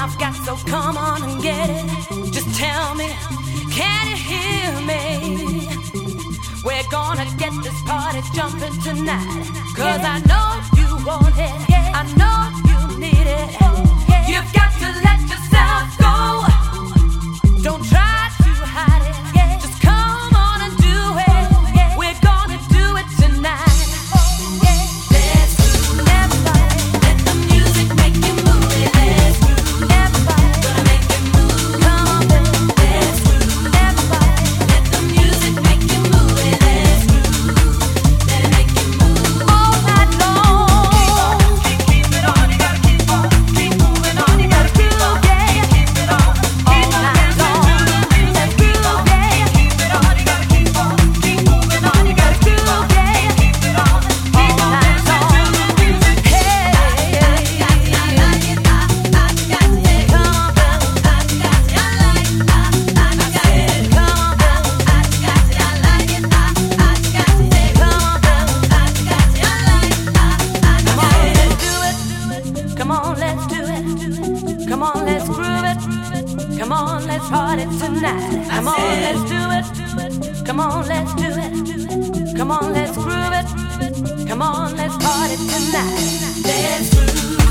I've got, so come on and get it. Just tell me, can you hear me? We're gonna get this party jumping tonight. Cause I know you want it, I know you need it. You've got to let yourself go. Don't try to hide it, just come on and do it. We're gonna do it tonight. Let's groove, everybody. Let the music make you move it. Let's groove, everybody. Gonna make it move. Come on, baby. Let's groove, everybody. Let the music make you move it. Let's groove, let it make you move all night long. Keep it on, you gotta keep on, keep moving on, you gotta keep on, keep it on, all night long. Let's groove, keep it on, you gotta keep on, keep moving on, you gotta keep on, keep it on, all night long. Hey, come on, let's do it. Come on, let's groove it. Come on, let's party tonight. Come on, let's do it. Come on, let's do it. Come on, let's groove it. Come on, let's party tonight. Let's groove.